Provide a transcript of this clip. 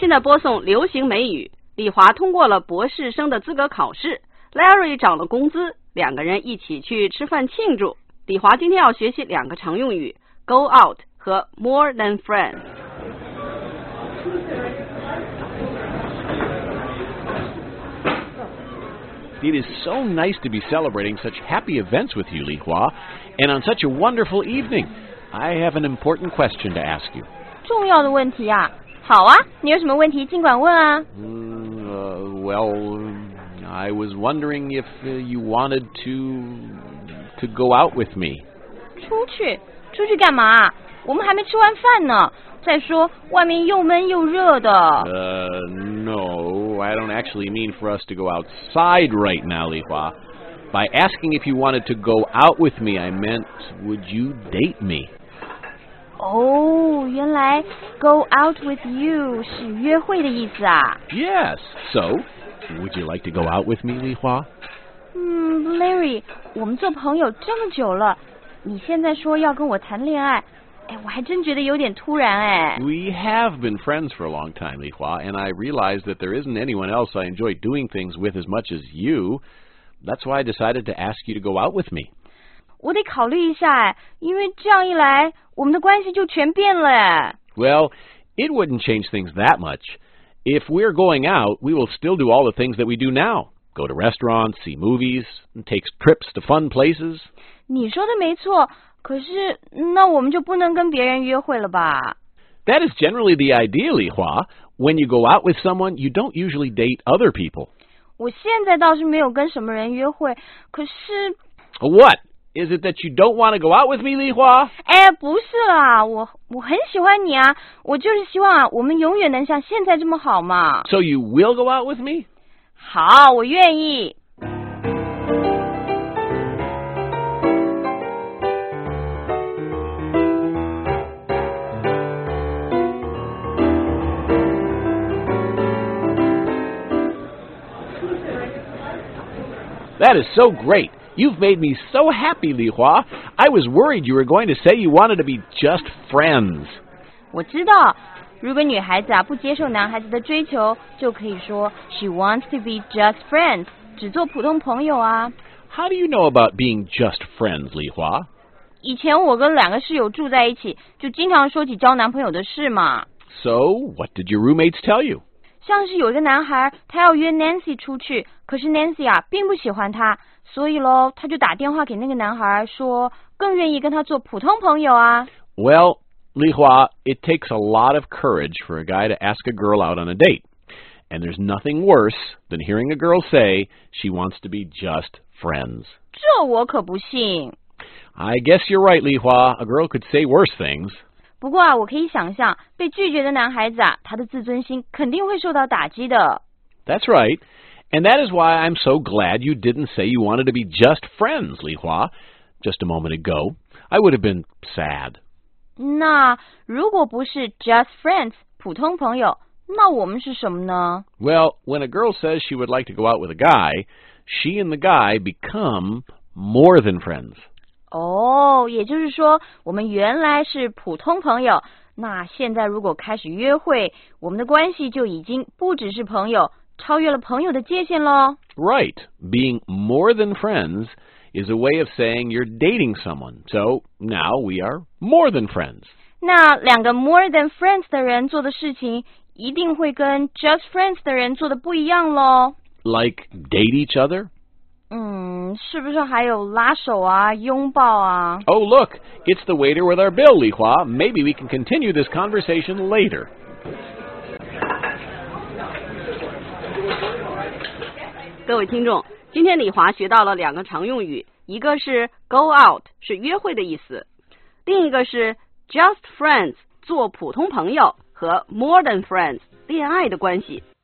现在播送流行美语。李华通过了博士生的资格考试 ，Larry 涨了工资，两个人一起去吃饭庆祝。李华今天要学习两个常用语 ，go out 和 more than friends。 It is so nice to be celebrating such happy events with you, Li Hua, and on such a wonderful evening. I have an important question to ask you. 重要的问题啊，好啊，你有什么问题尽管问啊。 Well, I was wondering if you wanted to go out with me. 出去干嘛？我们还没吃完饭呢。再说外面又闷又热的。 No, I don't actually mean for us to go outside right now, Li Hua. By asking if you wanted to go out with me, I meant, would you date me? 哦，原来 go out with you 是约会的意思啊。 Yes, so, would you like to go out with me, Li Hua? Larry, 我们做朋友这么久了，你现在说要跟我谈恋爱，我还真觉得有点突然。 We have been friends for a long time, Li Hua, and I realize that there isn't anyone else I enjoy doing things with as much as you. That's why I decided to ask you to go out with me. 我得考虑一下，因为这样一来，我们的关系就全变了。 Well, it wouldn't change things that much. If we're going out, we will still do all the things that we do now. Go to restaurants, see movies, and take trips to fun places. 你说的没错，可是那我们就不能跟别人约会了吧？ That is generally the idea, Li Hua. When you go out with someone, you don't usually date other people. 我现在倒是没有跟什么人约会，可是 What? Is it that you don't want to go out with me, Li Hua? 不是啦，我很喜欢你啊，我就是希望我们永远能像现在这么好嘛。 So you will go out with me? 好，我愿意。 That is so great. You've made me so happy, Li Hua. I was worried you were going to say you wanted to be just friends. 我知道，如果女孩子不接受男孩子的追求，就可以说 she wants to be just friends， 只做普通朋友啊。 How do you know about being just friends, Li Hua? 以前我跟两个室友住在一起，就经常说起交男朋友的事嘛。 So, what did your roommates tell you? 像是有一个男孩，他要约 Nancy 出去，可是 Nancy 并不喜欢他，所以咯，他就打电话给那个男孩说，更愿意跟他做普通朋友啊。 Well, Li Hua, it takes a lot of courage for a guy to ask a girl out on a date. And there's nothing worse than hearing a girl say she wants to be just friends. 这我可不信。 I guess you're right, Li Hua. A girl could say worse things. 不过我可以想象，被拒绝的男孩子他的自尊心肯定会受到打击的。 That's right. And that is why I'm so glad you didn't say you wanted to be just friends, Li Hua. Just a moment ago, I would have been sad. 那如果不是 just friends, 普通朋友，那我们是什么呢？ Well, when a girl says she would like to go out with a guy, she and the guy become more than friends. 也就是说，我们原来是普通朋友，那现在如果开始约会，我们的关系就已经不只是朋友，超越了朋友的界限咯。 Right. Being more than friends is a way of saying you're dating someone. So now we are more than friends. 那两个 more than friends 的人做的事情，一定会跟 just friends 的人做的不一样咯。 Like date each other? 是不是还有拉手拥抱啊？ Oh, look, it's the waiter with our bill, Li Hua. Maybe we can continue this conversation later. 各位听众，今天李华学到了两个常用语，一个是 go out 是约会的意思，另一个是 just friends 做普通朋友和 more than friends 恋爱的关系。